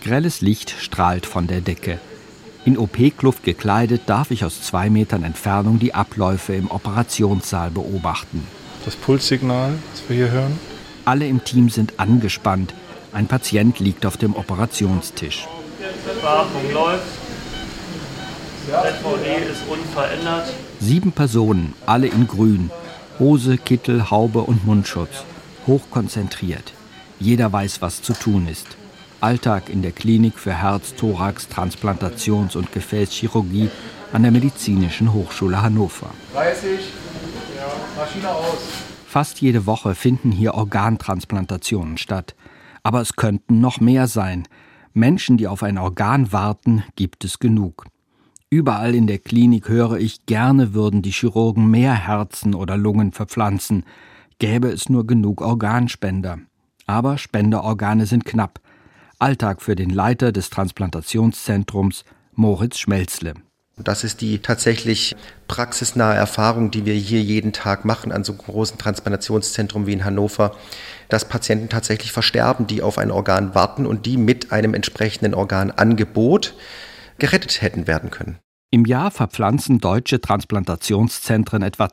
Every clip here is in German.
Grelles Licht strahlt von der Decke. In OP-Kluft gekleidet darf ich aus 2 Metern Entfernung die Abläufe im Operationssaal beobachten. Das Pulssignal, das wir hier hören. Alle im Team sind angespannt. Ein Patient liegt auf dem Operationstisch. Beatmung läuft. ZVD ist unverändert. 7 Personen, alle in grün. Hose, Kittel, Haube und Mundschutz. Hochkonzentriert. Jeder weiß, was zu tun ist. Alltag in der Klinik für Herz-, Thorax-, Transplantations- und Gefäßchirurgie an der Medizinischen Hochschule Hannover. 30, ja, Maschine aus. Fast jede Woche finden hier Organtransplantationen statt. Aber es könnten noch mehr sein. Menschen, die auf ein Organ warten, gibt es genug. Überall in der Klinik höre ich, gerne würden die Chirurgen mehr Herzen oder Lungen verpflanzen. Gäbe es nur genug Organspender. Aber Spenderorgane sind knapp. Alltag für den Leiter des Transplantationszentrums, Moritz Schmelzle. Das ist die tatsächlich praxisnahe Erfahrung, die wir hier jeden Tag machen an so einem großen Transplantationszentrum wie in Hannover, dass Patienten tatsächlich versterben, die auf ein Organ warten und die mit einem entsprechenden Organangebot gerettet hätten werden können. Im Jahr verpflanzen deutsche Transplantationszentren etwa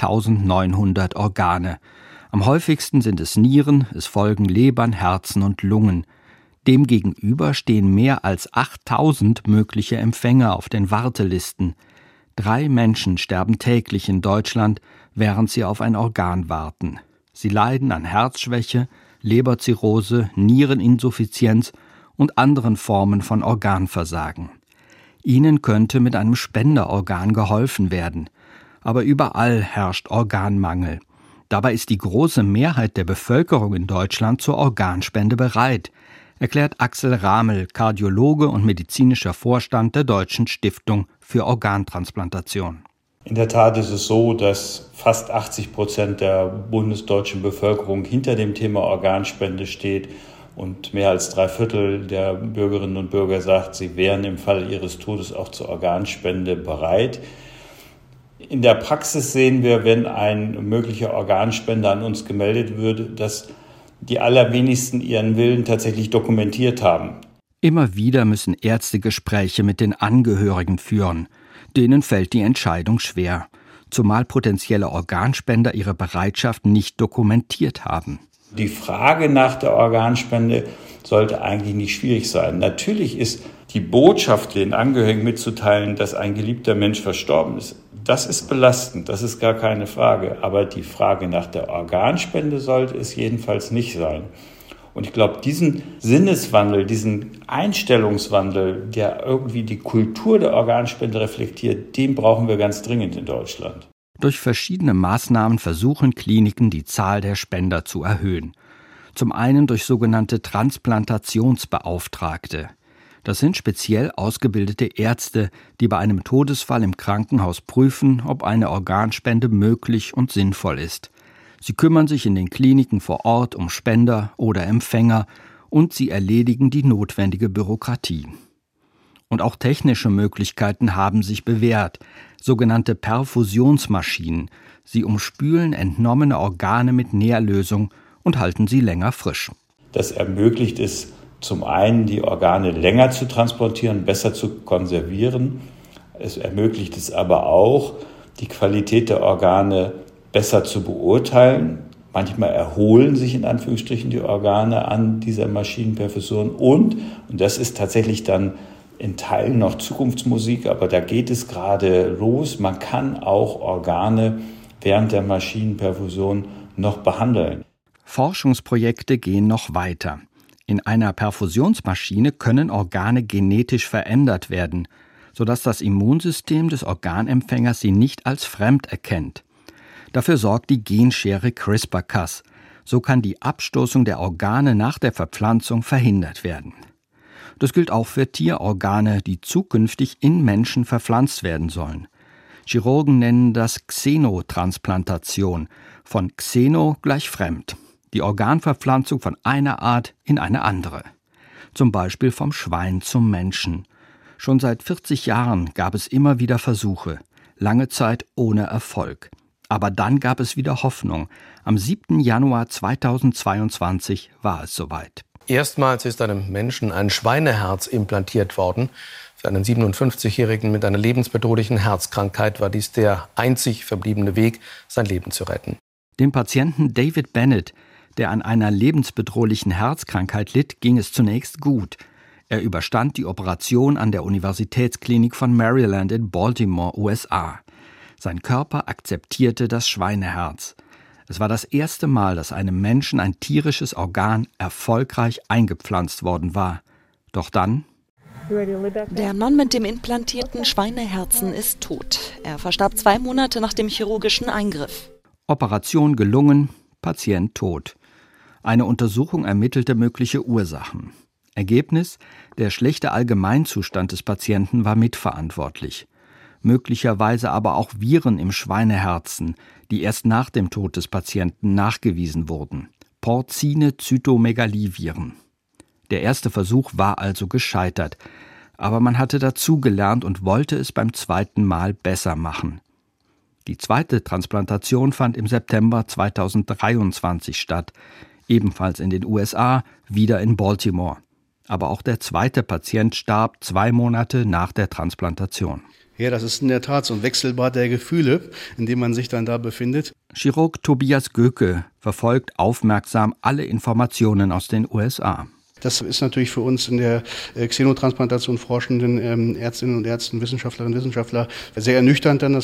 2900 Organe. Am häufigsten sind es Nieren, es folgen Lebern, Herzen und Lungen. Demgegenüber stehen mehr als 8000 mögliche Empfänger auf den Wartelisten. 3 Menschen sterben täglich in Deutschland, während sie auf ein Organ warten. Sie leiden an Herzschwäche, Leberzirrhose, Niereninsuffizienz und anderen Formen von Organversagen. Ihnen könnte mit einem Spenderorgan geholfen werden. Aber überall herrscht Organmangel. Dabei ist die große Mehrheit der Bevölkerung in Deutschland zur Organspende bereit, erklärt Axel Ramel, Kardiologe und medizinischer Vorstand der Deutschen Stiftung für Organtransplantation. In der Tat ist es so, dass fast 80% der bundesdeutschen Bevölkerung hinter dem Thema Organspende steht und mehr als 3/4 der Bürgerinnen und Bürger sagt, sie wären im Fall ihres Todes auch zur Organspende bereit. In der Praxis sehen wir, wenn ein möglicher Organspender an uns gemeldet wird, dass die allerwenigsten ihren Willen tatsächlich dokumentiert haben. Immer wieder müssen Ärzte Gespräche mit den Angehörigen führen. Denen fällt die Entscheidung schwer, zumal potenzielle Organspender ihre Bereitschaft nicht dokumentiert haben. Die Frage nach der Organspende sollte eigentlich nicht schwierig sein. Natürlich ist die Botschaft, den Angehörigen mitzuteilen, dass ein geliebter Mensch verstorben ist, das ist belastend, das ist gar keine Frage. Aber die Frage nach der Organspende sollte es jedenfalls nicht sein. Und ich glaube, diesen Sinneswandel, diesen Einstellungswandel, der irgendwie die Kultur der Organspende reflektiert, den brauchen wir ganz dringend in Deutschland. Durch verschiedene Maßnahmen versuchen Kliniken, die Zahl der Spender zu erhöhen. Zum einen durch sogenannte Transplantationsbeauftragte. Das sind speziell ausgebildete Ärzte, die bei einem Todesfall im Krankenhaus prüfen, ob eine Organspende möglich und sinnvoll ist. Sie kümmern sich in den Kliniken vor Ort um Spender oder Empfänger und sie erledigen die notwendige Bürokratie. Und auch technische Möglichkeiten haben sich bewährt, sogenannte Perfusionsmaschinen. Sie umspülen entnommene Organe mit Nährlösung und halten sie länger frisch. Das ermöglicht es zum einen, die Organe länger zu transportieren, besser zu konservieren. Es ermöglicht es aber auch, die Qualität der Organe besser zu beurteilen. Manchmal erholen sich in Anführungsstrichen die Organe an dieser Maschinenperfusion und das ist tatsächlich dann in Teilen noch Zukunftsmusik, aber da geht es gerade los. Man kann auch Organe während der Maschinenperfusion noch behandeln. Forschungsprojekte gehen noch weiter. In einer Perfusionsmaschine können Organe genetisch verändert werden, sodass das Immunsystem des Organempfängers sie nicht als fremd erkennt. Dafür sorgt die Genschere CRISPR-Cas. So kann die Abstoßung der Organe nach der Verpflanzung verhindert werden. Das gilt auch für Tierorgane, die zukünftig in Menschen verpflanzt werden sollen. Chirurgen nennen das Xenotransplantation, von Xeno gleich fremd. Die Organverpflanzung von einer Art in eine andere. Zum Beispiel vom Schwein zum Menschen. Schon seit 40 Jahren gab es immer wieder Versuche, lange Zeit ohne Erfolg. Aber dann gab es wieder Hoffnung. Am 7. Januar 2022 war es soweit. Erstmals ist einem Menschen ein Schweineherz implantiert worden. Für einen 57-Jährigen mit einer lebensbedrohlichen Herzkrankheit war dies der einzig verbliebene Weg, sein Leben zu retten. Dem Patienten David Bennett, der an einer lebensbedrohlichen Herzkrankheit litt, ging es zunächst gut. Er überstand die Operation an der Universitätsklinik von Maryland in Baltimore, USA. Sein Körper akzeptierte das Schweineherz. Es war das erste Mal, dass einem Menschen ein tierisches Organ erfolgreich eingepflanzt worden war. Doch dann: Der Mann mit dem implantierten Schweineherzen ist tot. Er verstarb 2 Monate nach dem chirurgischen Eingriff. Operation gelungen, Patient tot. Eine Untersuchung ermittelte mögliche Ursachen. Ergebnis: der schlechte Allgemeinzustand des Patienten war mitverantwortlich. Möglicherweise aber auch Viren im Schweineherzen, die erst nach dem Tod des Patienten nachgewiesen wurden. Porcine-Zytomegalie-Viren. Der erste Versuch war also gescheitert. Aber man hatte dazugelernt und wollte es beim zweiten Mal besser machen. Die zweite Transplantation fand im September 2023 statt. Ebenfalls in den USA, wieder in Baltimore. Aber auch der zweite Patient starb 2 Monate nach der Transplantation. Ja, das ist in der Tat so ein Wechselbad der Gefühle, in dem man sich dann da befindet. Chirurg Tobias Göke verfolgt aufmerksam alle Informationen aus den USA. Das ist natürlich für uns in der Xenotransplantation forschenden Ärztinnen und Ärzten, Wissenschaftlerinnen und Wissenschaftler sehr ernüchternd. Dann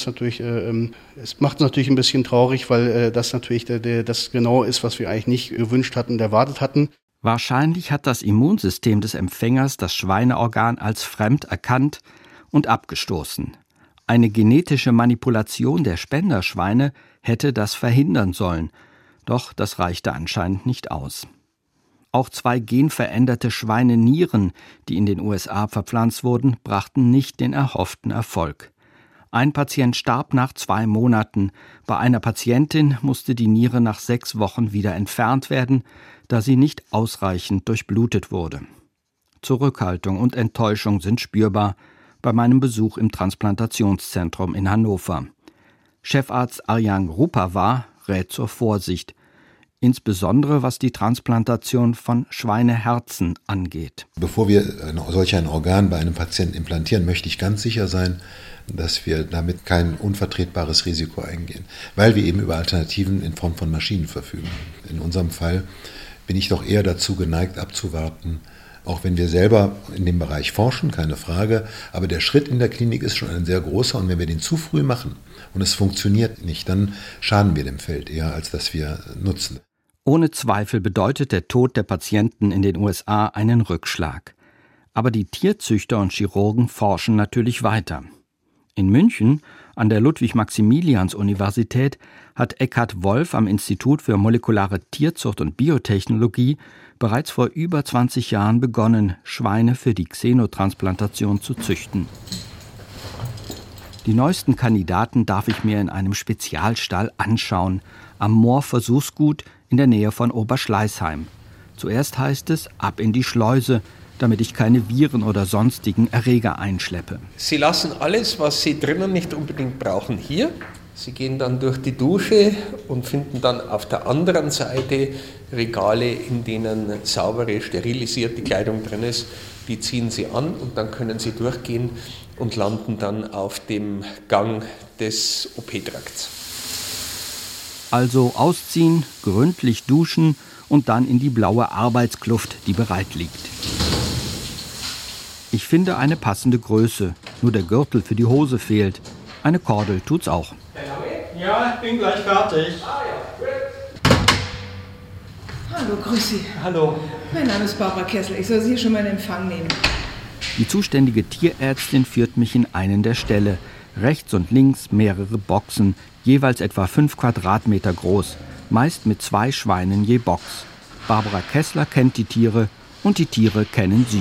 es macht es natürlich ein bisschen traurig, weil das natürlich das genau ist, was wir eigentlich nicht gewünscht hatten und erwartet hatten. Wahrscheinlich hat das Immunsystem des Empfängers das Schweineorgan als fremd erkannt und abgestoßen. Eine genetische Manipulation der Spenderschweine hätte das verhindern sollen, doch das reichte anscheinend nicht aus. Auch 2 genveränderte Schweinenieren, die in den USA verpflanzt wurden, brachten nicht den erhofften Erfolg. Ein Patient starb nach 2 Monaten, bei einer Patientin musste die Niere nach 6 Wochen wieder entfernt werden, da sie nicht ausreichend durchblutet wurde. Zurückhaltung und Enttäuschung sind spürbar bei meinem Besuch im Transplantationszentrum in Hannover. Chefarzt Arjan Rupava rät zur Vorsicht, insbesondere was die Transplantation von Schweineherzen angeht. Bevor wir solch ein Organ bei einem Patienten implantieren, möchte ich ganz sicher sein, dass wir damit kein unvertretbares Risiko eingehen, weil wir eben über Alternativen in Form von Maschinen verfügen. In unserem Fall bin ich doch eher dazu geneigt, abzuwarten, auch wenn wir selber in dem Bereich forschen, keine Frage, aber der Schritt in der Klinik ist schon ein sehr großer und wenn wir den zu früh machen und es funktioniert nicht, dann schaden wir dem Feld eher, als dass wir nutzen. Ohne Zweifel bedeutet der Tod der Patienten in den USA einen Rückschlag. Aber die Tierzüchter und Chirurgen forschen natürlich weiter. In München, an der Ludwig-Maximilians-Universität, hat Eckhard Wolf am Institut für molekulare Tierzucht und Biotechnologie bereits vor über 20 Jahren begonnen, Schweine für die Xenotransplantation zu züchten. Die neuesten Kandidaten darf ich mir in einem Spezialstall anschauen, am Moor-Versuchsgut in der Nähe von Oberschleißheim. Zuerst heißt es, ab in die Schleuse, damit ich keine Viren oder sonstigen Erreger einschleppe. Sie lassen alles, was Sie drinnen nicht unbedingt brauchen, hier. Sie gehen dann durch die Dusche und finden dann auf der anderen Seite Regale, in denen saubere, sterilisierte Kleidung drin ist. Die ziehen Sie an und dann können Sie durchgehen und landen dann auf dem Gang des OP-Trakts. Also ausziehen, gründlich duschen und dann in die blaue Arbeitskluft, die bereit liegt. Ich finde eine passende Größe, nur der Gürtel für die Hose fehlt. Eine Kordel tut's auch. Ja, ich bin gleich fertig. Hallo, grüß Sie. Hallo. Mein Name ist Barbara Kessel. Ich soll Sie hier schon mal in Empfang nehmen. Die zuständige Tierärztin führt mich in einen der Ställe. Rechts und links mehrere Boxen, jeweils etwa 5 Quadratmeter groß, meist mit 2 Schweinen je Box. Barbara Kessler kennt die Tiere und die Tiere kennen sie.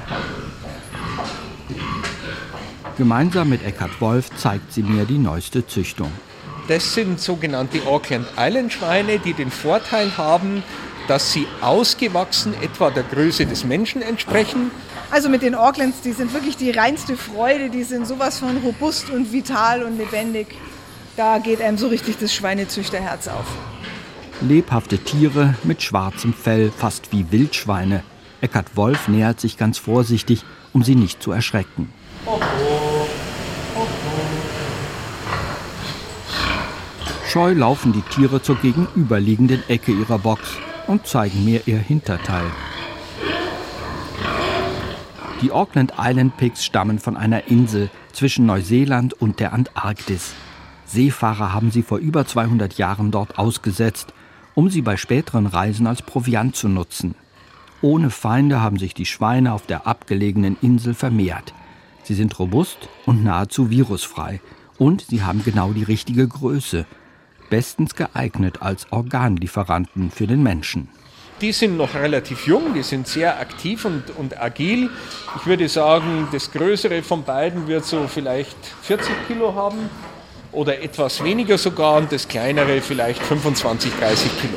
Gemeinsam mit Eckhard Wolf zeigt sie mir die neueste Züchtung. Das sind sogenannte Auckland Island Schweine, die den Vorteil haben, dass sie ausgewachsen etwa der Größe des Menschen entsprechen. Also mit den Aucklands, die sind wirklich die reinste Freude, die sind sowas von robust und vital und lebendig. Da geht einem so richtig das Schweinezüchterherz auf. Lebhafte Tiere mit schwarzem Fell, fast wie Wildschweine. Eckhard Wolf nähert sich ganz vorsichtig, um sie nicht zu erschrecken. Scheu laufen die Tiere zur gegenüberliegenden Ecke ihrer Box und zeigen mir ihr Hinterteil. Die Auckland Island Pigs stammen von einer Insel zwischen Neuseeland und der Antarktis. Seefahrer haben sie vor über 200 Jahren dort ausgesetzt, um sie bei späteren Reisen als Proviant zu nutzen. Ohne Feinde haben sich die Schweine auf der abgelegenen Insel vermehrt. Sie sind robust und nahezu virusfrei. Und sie haben genau die richtige Größe. Bestens geeignet als Organlieferanten für den Menschen. Die sind noch relativ jung, die sind sehr aktiv und agil. Ich würde sagen, das Größere von beiden wird so vielleicht 40 Kilo haben oder etwas weniger sogar und das Kleinere vielleicht 25, 30 Kilo.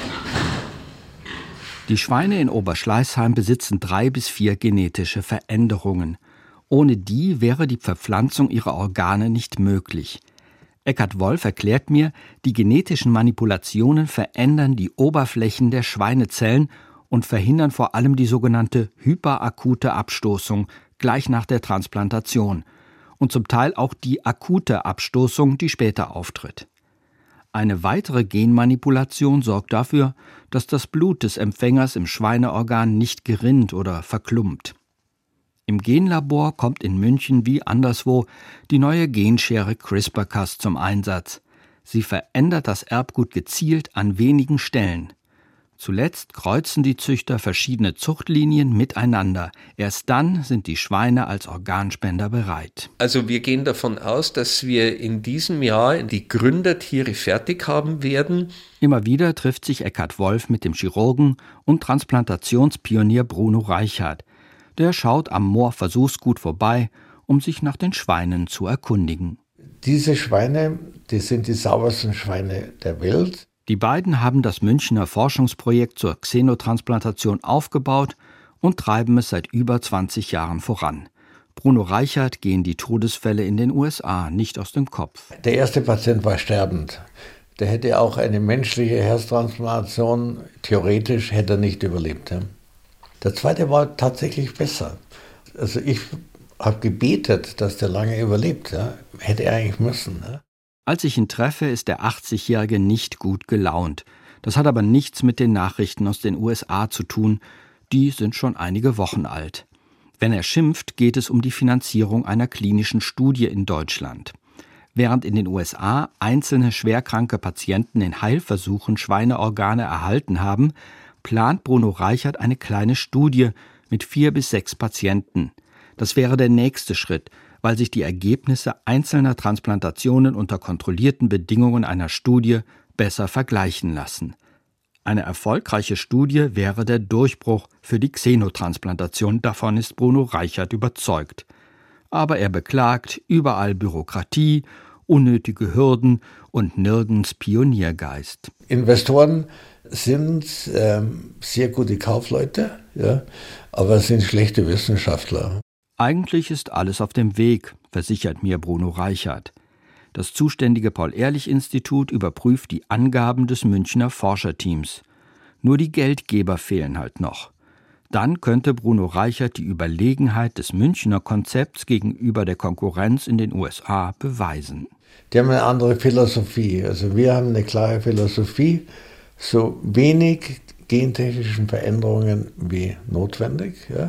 Die Schweine in Oberschleißheim besitzen 3 bis 4 genetische Veränderungen. Ohne die wäre die Verpflanzung ihrer Organe nicht möglich. Eckhard Wolf erklärt mir, die genetischen Manipulationen verändern die Oberflächen der Schweinezellen und verhindern vor allem die sogenannte hyperakute Abstoßung gleich nach der Transplantation und zum Teil auch die akute Abstoßung, die später auftritt. Eine weitere Genmanipulation sorgt dafür, dass das Blut des Empfängers im Schweineorgan nicht gerinnt oder verklumpt. Im Genlabor kommt in München wie anderswo die neue Genschere CRISPR-Cas zum Einsatz. Sie verändert das Erbgut gezielt an wenigen Stellen. Zuletzt kreuzen die Züchter verschiedene Zuchtlinien miteinander. Erst dann sind die Schweine als Organspender bereit. Also wir gehen davon aus, dass wir in diesem Jahr die Gründertiere fertig haben werden. Immer wieder trifft sich Eckhard Wolf mit dem Chirurgen und Transplantationspionier Bruno Reichert. Der schaut am Moor-Versuchsgut vorbei, um sich nach den Schweinen zu erkundigen. Diese Schweine, die sind die saubersten Schweine der Welt. Die beiden haben das Münchner Forschungsprojekt zur Xenotransplantation aufgebaut und treiben es seit über 20 Jahren voran. Bruno Reichert gehen die Todesfälle in den USA nicht aus dem Kopf. Der erste Patient war sterbend. Der hätte auch eine menschliche Herztransplantation, theoretisch hätte er nicht überlebt. Der zweite war tatsächlich besser. Also ich habe gebetet, dass der lange überlebt. Ja. Hätte er eigentlich müssen. Ja. Als ich ihn treffe, ist der 80-Jährige nicht gut gelaunt. Das hat aber nichts mit den Nachrichten aus den USA zu tun. Die sind schon einige Wochen alt. Wenn er schimpft, geht es um die Finanzierung einer klinischen Studie in Deutschland. Während in den USA einzelne schwerkranke Patienten in Heilversuchen Schweineorgane erhalten haben, plant Bruno Reichert eine kleine Studie mit 4 bis 6 Patienten. Das wäre der nächste Schritt, weil sich die Ergebnisse einzelner Transplantationen unter kontrollierten Bedingungen einer Studie besser vergleichen lassen. Eine erfolgreiche Studie wäre der Durchbruch für die Xenotransplantation, davon ist Bruno Reichert überzeugt. Aber er beklagt überall Bürokratie, unnötige Hürden und nirgends Pioniergeist. Investoren sind sehr gute Kaufleute, ja, aber sind schlechte Wissenschaftler. Eigentlich ist alles auf dem Weg, versichert mir Bruno Reichert. Das zuständige Paul-Ehrlich-Institut überprüft die Angaben des Münchner Forscherteams. Nur die Geldgeber fehlen halt noch. Dann könnte Bruno Reichert die Überlegenheit des Münchner Konzepts gegenüber der Konkurrenz in den USA beweisen. Die haben eine andere Philosophie. Also wir haben eine klare Philosophie, so wenig gentechnischen Veränderungen wie notwendig, ja,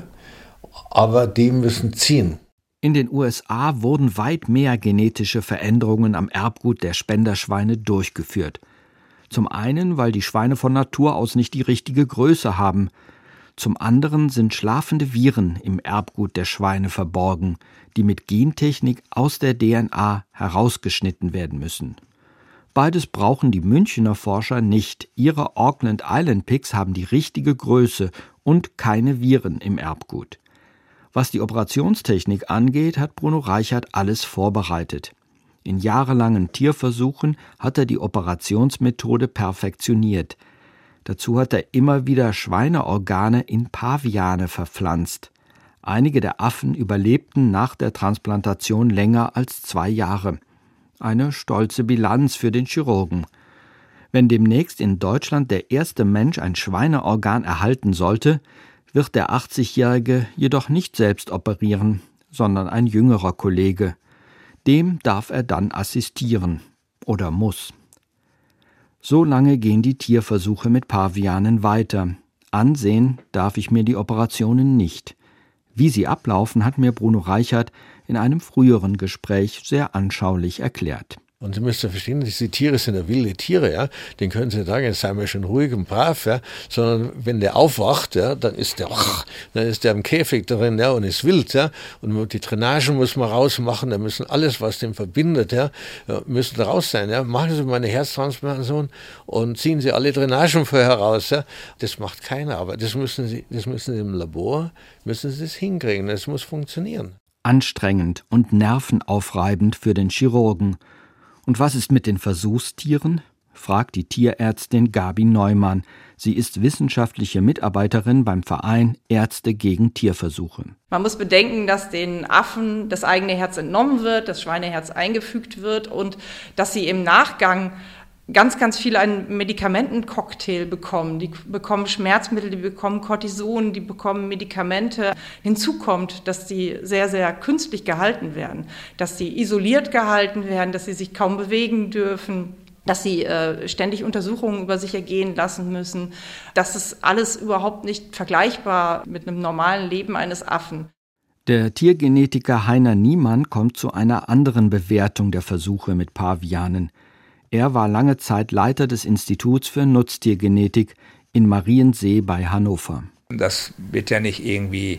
aber die müssen ziehen. In den USA wurden weit mehr genetische Veränderungen am Erbgut der Spenderschweine durchgeführt. Zum einen, weil die Schweine von Natur aus nicht die richtige Größe haben. Zum anderen sind schlafende Viren im Erbgut der Schweine verborgen, die mit Gentechnik aus der DNA herausgeschnitten werden müssen. Beides brauchen die Münchner Forscher nicht. Ihre Auckland Island Pigs haben die richtige Größe und keine Viren im Erbgut. Was die Operationstechnik angeht, hat Bruno Reichert alles vorbereitet. In jahrelangen Tierversuchen hat er die Operationsmethode perfektioniert. Dazu hat er immer wieder Schweineorgane in Paviane verpflanzt. Einige der Affen überlebten nach der Transplantation länger als 2 Jahre. Eine stolze Bilanz für den Chirurgen. Wenn demnächst in Deutschland der erste Mensch ein Schweineorgan erhalten sollte, wird der 80-Jährige jedoch nicht selbst operieren, sondern ein jüngerer Kollege. Dem darf er dann assistieren oder muss. So lange gehen die Tierversuche mit Pavianen weiter. Ansehen darf ich mir die Operationen nicht. Wie sie ablaufen, hat mir Bruno Reichert in einem früheren Gespräch sehr anschaulich erklärt. Und Sie müssen verstehen, diese Tiere sind ja wilde Tiere, ja. Den können Sie sagen, jetzt seien wir schon ruhig und brav, ja. Sondern wenn der aufwacht, ja, dann ist der im Käfig drin, ja, und ist wild, ja. Und die Drainagen muss man rausmachen, da müssen alles, was den verbindet, ja, müssen raus sein, ja. Machen Sie mal eine Herztransplantation und ziehen Sie alle Drainagen vorher raus, ja. Das macht keiner, aber das müssen Sie im Labor, müssen Sie das hinkriegen, das muss funktionieren. Anstrengend und nervenaufreibend für den Chirurgen. Und was ist mit den Versuchstieren? Fragt die Tierärztin Gabi Neumann. Sie ist wissenschaftliche Mitarbeiterin beim Verein Ärzte gegen Tierversuche. Man muss bedenken, dass den Affen das eigene Herz entnommen wird, das Schweineherz eingefügt wird und dass sie im Nachgang ganz, ganz viel einen Medikamentencocktail bekommen. Die bekommen Schmerzmittel, die bekommen Cortison, die bekommen Medikamente. Hinzu kommt, dass die sehr, sehr künstlich gehalten werden, dass sie isoliert gehalten werden, dass sie sich kaum bewegen dürfen, dass sie ständig Untersuchungen über sich ergehen lassen müssen. Das ist alles überhaupt nicht vergleichbar mit einem normalen Leben eines Affen. Der Tiergenetiker Heiner Niemann kommt zu einer anderen Bewertung der Versuche mit Pavianen. Er war lange Zeit Leiter des Instituts für Nutztiergenetik in Mariensee bei Hannover. Das wird ja nicht irgendwie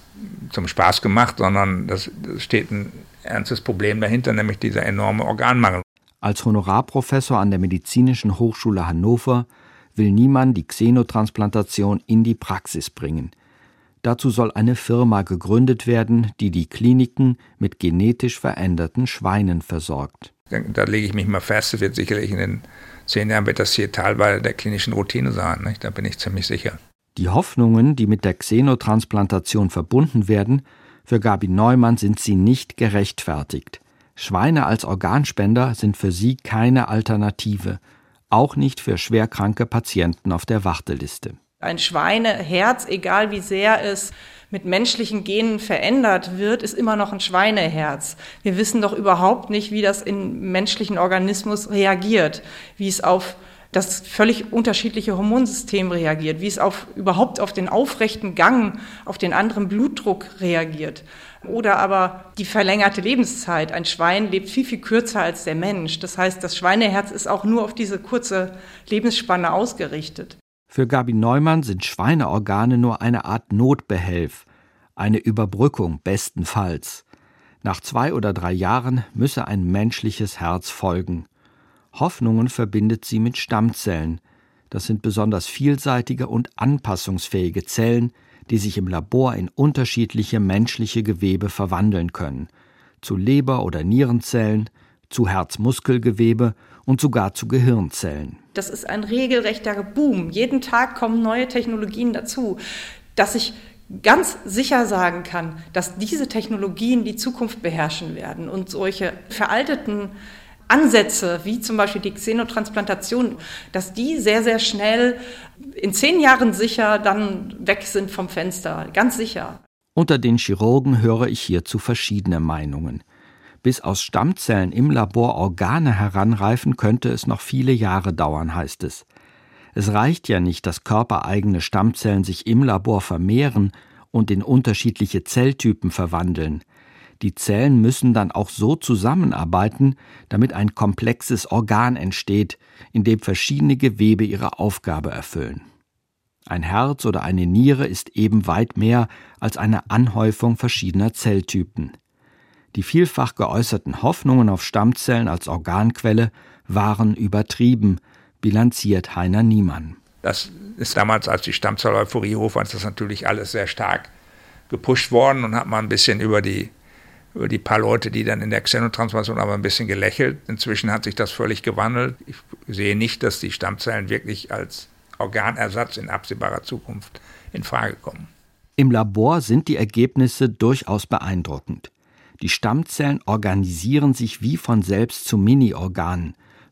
zum Spaß gemacht, sondern das steht ein ernstes Problem dahinter, nämlich dieser enorme Organmangel. Als Honorarprofessor an der Medizinischen Hochschule Hannover will Niemann die Xenotransplantation in die Praxis bringen. Dazu soll eine Firma gegründet werden, die die Kliniken mit genetisch veränderten Schweinen versorgt. Da lege ich mich mal fest, es wird sicherlich in den 10 Jahren wird das hier teilweise der klinischen Routine sein, nicht? Da bin ich ziemlich sicher. Die Hoffnungen, die mit der Xenotransplantation verbunden werden, für Gabi Neumann sind sie nicht gerechtfertigt. Schweine als Organspender sind für sie keine Alternative, auch nicht für schwerkranke Patienten auf der Warteliste. Ein Schweineherz, egal wie sehr es mit menschlichen Genen verändert wird, ist immer noch ein Schweineherz. Wir wissen doch überhaupt nicht, wie das im menschlichen Organismus reagiert, wie es auf das völlig unterschiedliche Hormonsystem reagiert, wie es überhaupt auf den aufrechten Gang, auf den anderen Blutdruck reagiert. Oder aber die verlängerte Lebenszeit. Ein Schwein lebt viel, viel kürzer als der Mensch. Das heißt, das Schweineherz ist auch nur auf diese kurze Lebensspanne ausgerichtet. Für Gabi Neumann sind Schweineorgane nur eine Art Notbehelf, eine Überbrückung bestenfalls. Nach 2 oder 3 Jahren müsse ein menschliches Herz folgen. Hoffnungen verbindet sie mit Stammzellen. Das sind besonders vielseitige und anpassungsfähige Zellen, die sich im Labor in unterschiedliche menschliche Gewebe verwandeln können. Zu Leber- oder Nierenzellen, zu Herzmuskelgewebe und sogar zu Gehirnzellen. Das ist ein regelrechter Boom. Jeden Tag kommen neue Technologien dazu, dass ich ganz sicher sagen kann, dass diese Technologien die Zukunft beherrschen werden und solche veralteten Ansätze, wie zum Beispiel die Xenotransplantation, dass die sehr, sehr schnell in 10 Jahren sicher dann weg sind vom Fenster, ganz sicher. Unter den Chirurgen höre ich hierzu verschiedene Meinungen. Bis aus Stammzellen im Labor Organe heranreifen, könnte es noch viele Jahre dauern, heißt es. Es reicht ja nicht, dass körpereigene Stammzellen sich im Labor vermehren und in unterschiedliche Zelltypen verwandeln. Die Zellen müssen dann auch so zusammenarbeiten, damit ein komplexes Organ entsteht, in dem verschiedene Gewebe ihre Aufgabe erfüllen. Ein Herz oder eine Niere ist eben weit mehr als eine Anhäufung verschiedener Zelltypen. Die vielfach geäußerten Hoffnungen auf Stammzellen als Organquelle waren übertrieben, bilanziert Heiner Niemann. Das ist damals, als die Stammzell-Euphorie hoch war, ist das natürlich alles sehr stark gepusht worden und hat mal ein bisschen über die paar Leute, die dann in der Xenotransplantation aber ein bisschen gelächelt. Inzwischen hat sich das völlig gewandelt. Ich sehe nicht, dass die Stammzellen wirklich als Organersatz in absehbarer Zukunft in Frage kommen. Im Labor sind die Ergebnisse durchaus beeindruckend. Die Stammzellen organisieren sich wie von selbst zu Mini-Organen.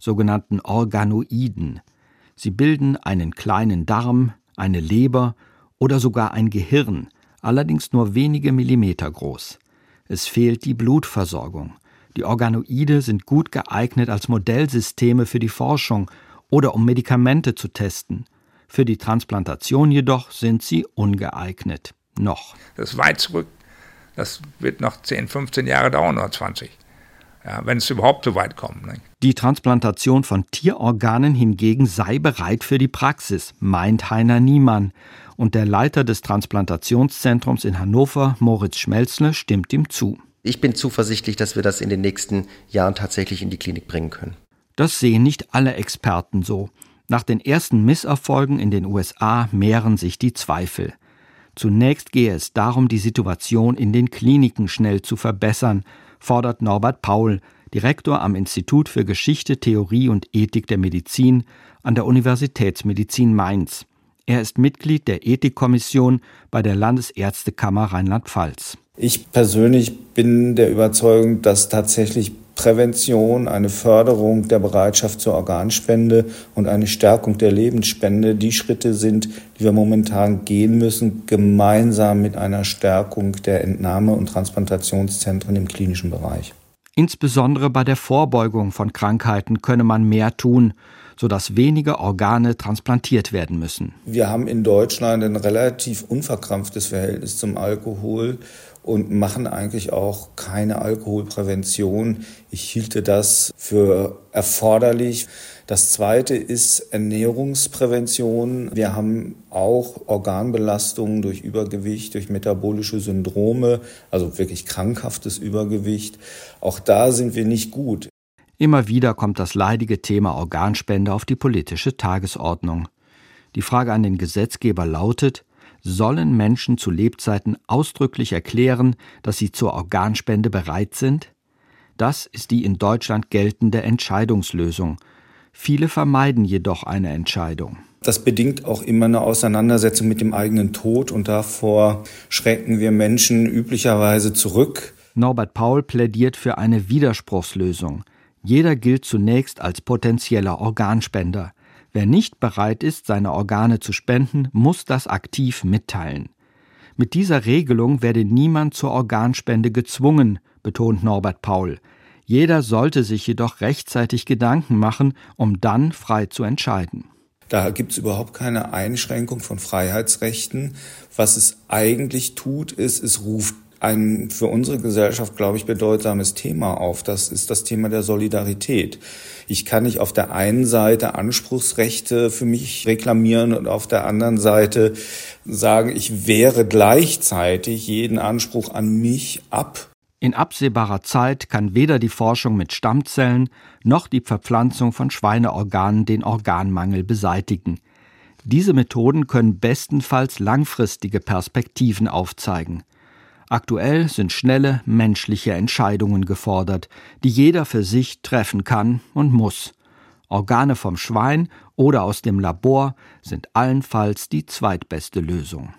sogenannten Organoiden. Sie bilden einen kleinen Darm, eine Leber oder sogar ein Gehirn, allerdings nur wenige Millimeter groß. Es fehlt die Blutversorgung. Die Organoide sind gut geeignet als Modellsysteme für die Forschung oder um Medikamente zu testen. Für die Transplantation jedoch sind sie ungeeignet. Noch. Das ist weit zurück. Das wird noch 10, 15 Jahre dauern oder 20. Ja, wenn es überhaupt so weit kommt. Ne? Die Transplantation von Tierorganen hingegen sei bereit für die Praxis, meint Heiner Niemann. Und der Leiter des Transplantationszentrums in Hannover, Moritz Schmelzle, stimmt ihm zu. Ich bin zuversichtlich, dass wir das in den nächsten Jahren tatsächlich in die Klinik bringen können. Das sehen nicht alle Experten so. Nach den ersten Misserfolgen in den USA mehren sich die Zweifel. Zunächst gehe es darum, die Situation in den Kliniken schnell zu verbessern, fordert Norbert Paul, Direktor am Institut für Geschichte, Theorie und Ethik der Medizin an der Universitätsmedizin Mainz. Er ist Mitglied der Ethikkommission bei der Landesärztekammer Rheinland-Pfalz. Ich persönlich bin der Überzeugung, dass tatsächlich Prävention, eine Förderung der Bereitschaft zur Organspende und eine Stärkung der Lebensspende die Schritte sind, die wir momentan gehen müssen, gemeinsam mit einer Stärkung der Entnahme- und Transplantationszentren im klinischen Bereich. Insbesondere bei der Vorbeugung von Krankheiten könne man mehr tun, sodass weniger Organe transplantiert werden müssen. Wir haben in Deutschland ein relativ unverkrampftes Verhältnis zum Alkohol und machen eigentlich auch keine Alkoholprävention. Ich hielte das für erforderlich. Das Zweite ist Ernährungsprävention. Wir haben auch Organbelastungen durch Übergewicht, durch metabolische Syndrome, also wirklich krankhaftes Übergewicht. Auch da sind wir nicht gut. Immer wieder kommt das leidige Thema Organspende auf die politische Tagesordnung. Die Frage an den Gesetzgeber lautet: Sollen Menschen zu Lebzeiten ausdrücklich erklären, dass sie zur Organspende bereit sind? Das ist die in Deutschland geltende Entscheidungslösung. Viele vermeiden jedoch eine Entscheidung. Das bedingt auch immer eine Auseinandersetzung mit dem eigenen Tod und davor schrecken wir Menschen üblicherweise zurück. Norbert Paul plädiert für eine Widerspruchslösung. Jeder gilt zunächst als potenzieller Organspender. Wer nicht bereit ist, seine Organe zu spenden, muss das aktiv mitteilen. Mit dieser Regelung werde niemand zur Organspende gezwungen, betont Norbert Paul. Jeder sollte sich jedoch rechtzeitig Gedanken machen, um dann frei zu entscheiden. Da gibt es überhaupt keine Einschränkung von Freiheitsrechten. Was es eigentlich tut, ist, es ruft ein für unsere Gesellschaft, glaube ich, bedeutsames Thema auf. Das ist das Thema der Solidarität. Ich kann nicht auf der einen Seite Anspruchsrechte für mich reklamieren und auf der anderen Seite sagen, ich wehre gleichzeitig jeden Anspruch an mich ab. In absehbarer Zeit kann weder die Forschung mit Stammzellen noch die Verpflanzung von Schweineorganen den Organmangel beseitigen. Diese Methoden können bestenfalls langfristige Perspektiven aufzeigen. Aktuell sind schnelle menschliche Entscheidungen gefordert, die jeder für sich treffen kann und muss. Organe vom Schwein oder aus dem Labor sind allenfalls die zweitbeste Lösung.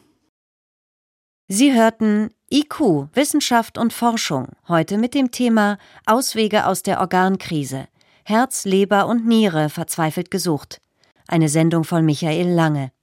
Sie hörten IQ, Wissenschaft und Forschung, heute mit dem Thema Auswege aus der Organkrise. Herz, Leber und Niere verzweifelt gesucht. Eine Sendung von Michael Lange.